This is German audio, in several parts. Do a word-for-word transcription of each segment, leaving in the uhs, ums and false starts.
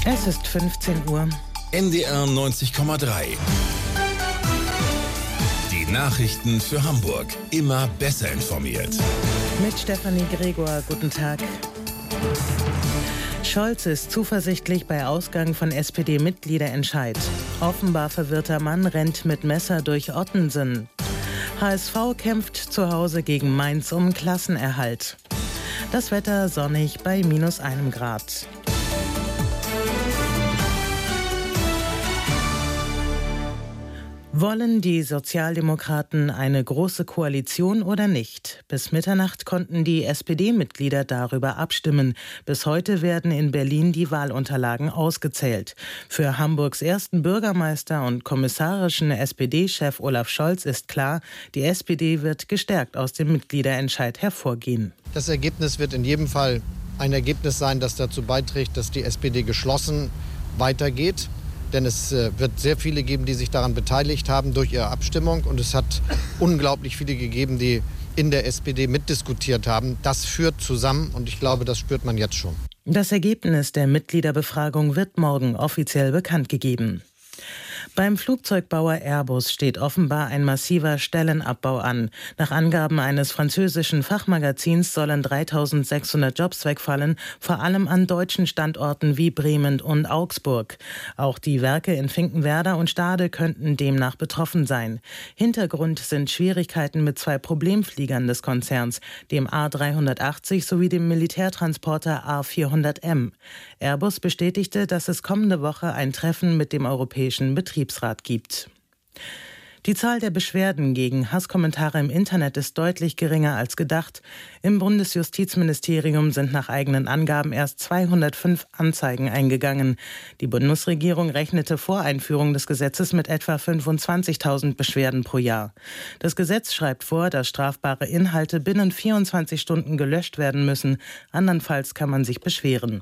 Es ist fünfzehn Uhr. N D R neunzig Komma drei. Die Nachrichten für Hamburg. Immer besser informiert. Mit Stefanie Gregor. Guten Tag. Scholz ist zuversichtlich bei Ausgang von S P D-Mitgliederentscheid. Offenbar verwirrter Mann rennt mit Messer durch Ottensen. H S V kämpft zu Hause gegen Mainz um Klassenerhalt. Das Wetter sonnig bei minus einem Grad. Wollen die Sozialdemokraten eine große Koalition oder nicht? Bis Mitternacht konnten die S P D-Mitglieder darüber abstimmen. Bis heute werden in Berlin die Wahlunterlagen ausgezählt. Für Hamburgs ersten Bürgermeister und kommissarischen S P D-Chef Olaf Scholz ist klar, die S P D wird gestärkt aus dem Mitgliederentscheid hervorgehen. Das Ergebnis wird in jedem Fall ein Ergebnis sein, das dazu beiträgt, dass die S P D geschlossen weitergeht. Denn es wird sehr viele geben, die sich daran beteiligt haben durch ihre Abstimmung. Und es hat unglaublich viele gegeben, die in der S P D mitdiskutiert haben. Das führt zusammen und ich glaube, das spürt man jetzt schon. Das Ergebnis der Mitgliederbefragung wird morgen offiziell bekannt gegeben. Beim Flugzeugbauer Airbus steht offenbar ein massiver Stellenabbau an. Nach Angaben eines französischen Fachmagazins sollen dreitausendsechshundert Jobs wegfallen, vor allem an deutschen Standorten wie Bremen und Augsburg. Auch die Werke in Finkenwerder und Stade könnten demnach betroffen sein. Hintergrund sind Schwierigkeiten mit zwei Problemfliegern des Konzerns, dem A dreihundertachtzig sowie dem Militärtransporter A vierhundert M. Airbus bestätigte, dass es kommende Woche ein Treffen mit dem europäischen Betriebsrat gibt. Die Zahl der Beschwerden gegen Hasskommentare im Internet ist deutlich geringer als gedacht. Im Bundesjustizministerium sind nach eigenen Angaben erst zweihundertfünf Anzeigen eingegangen. Die Bundesregierung rechnete vor Einführung des Gesetzes mit etwa fünfundzwanzigtausend Beschwerden pro Jahr. Das Gesetz schreibt vor, dass strafbare Inhalte binnen vierundzwanzig Stunden gelöscht werden müssen. Andernfalls kann man sich beschweren.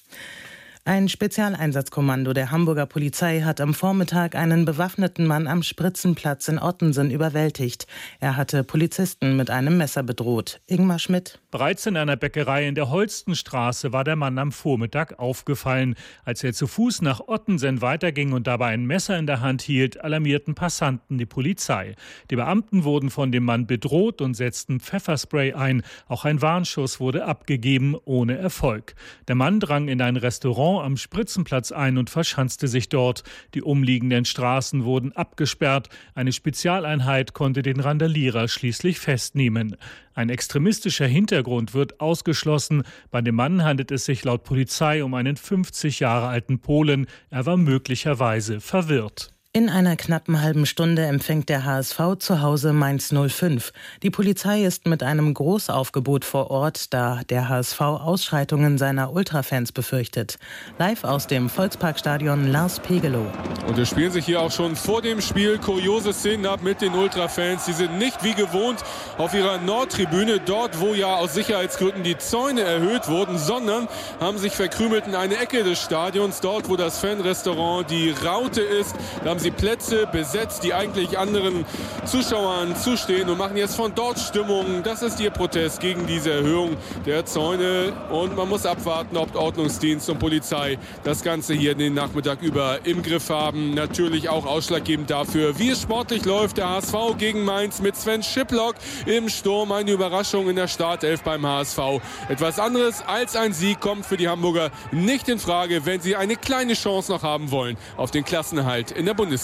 Ein Spezialeinsatzkommando der Hamburger Polizei hat am Vormittag einen bewaffneten Mann am Spritzenplatz in Ottensen überwältigt. Er hatte Polizisten mit einem Messer bedroht. Ingmar Schmidt. Bereits in einer Bäckerei in der Holstenstraße war der Mann am Vormittag aufgefallen. Als er zu Fuß nach Ottensen weiterging und dabei ein Messer in der Hand hielt, alarmierten Passanten die Polizei. Die Beamten wurden von dem Mann bedroht und setzten Pfefferspray ein. Auch ein Warnschuss wurde abgegeben, ohne Erfolg. Der Mann drang in ein Restaurant am Spritzenplatz ein und verschanzte sich dort. Die umliegenden Straßen wurden abgesperrt. Eine Spezialeinheit konnte den Randalierer schließlich festnehmen. Ein extremistischer Hintergrund wird ausgeschlossen. Bei dem Mann handelt es sich laut Polizei um einen fünfzig Jahre alten Polen. Er war möglicherweise verwirrt. In einer knappen halben Stunde empfängt der H S V zu Hause Mainz null fünf. Die Polizei ist mit einem Großaufgebot vor Ort, da der H S V Ausschreitungen seiner Ultrafans befürchtet. Live aus dem Volksparkstadion Lars Pegelow. Und es spielen sich hier auch schon vor dem Spiel kuriose Szenen ab mit den Ultrafans. Sie sind nicht wie gewohnt auf ihrer Nordtribüne, dort wo ja aus Sicherheitsgründen die Zäune erhöht wurden, sondern haben sich verkrümelt in eine Ecke des Stadions, dort wo das Fanrestaurant die Raute ist. Da haben sie Plätze besetzt, die eigentlich anderen Zuschauern zustehen und machen jetzt von dort Stimmung. Das ist ihr Protest gegen diese Erhöhung der Zäune. Und man muss abwarten, ob Ordnungsdienst und Polizei das Ganze hier den Nachmittag über im Griff haben. Natürlich auch ausschlaggebend dafür, wie es sportlich läuft. Der H S V gegen Mainz mit Sven Schiplock im Sturm. Eine Überraschung in der Startelf beim H S V. Etwas anderes als ein Sieg kommt für die Hamburger nicht in Frage, wenn sie eine kleine Chance noch haben wollen auf den Klassenerhalt in der Bundesliga.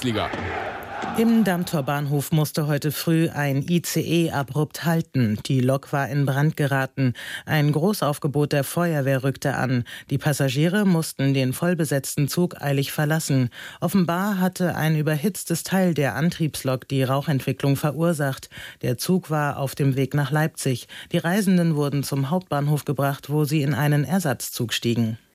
Im Dammtor-Bahnhof musste heute früh ein I C E abrupt halten. Die Lok war in Brand geraten. Ein Großaufgebot der Feuerwehr rückte an. Die Passagiere mussten den vollbesetzten Zug eilig verlassen. Offenbar hatte ein überhitztes Teil der Antriebslok die Rauchentwicklung verursacht. Der Zug war auf dem Weg nach Leipzig. Die Reisenden wurden zum Hauptbahnhof gebracht, wo sie in einen Ersatzzug stiegen.